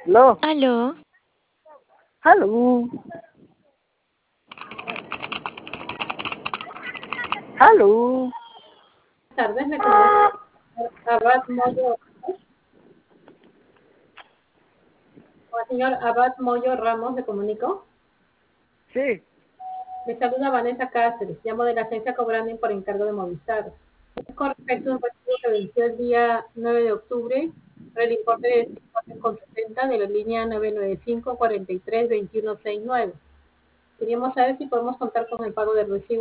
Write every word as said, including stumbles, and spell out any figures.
¿Aló? Aló, ¿Aló? ¿Aló? Buenas tardes, me comunico con el señor Abad Moyo. Con el señor Abad Moyo Ramos, me comunico. Sí, Le saluda Vanessa Cáceres, llamo de la agencia Cobranding por encargo de Movistar. Es con respecto a un recibo que venció el día nueve de octubre por el importe de cinco setenta de la línea nueve nueve cinco cuatro tres dos uno seis nueve. Queríamos saber si podemos contar con el pago del recibo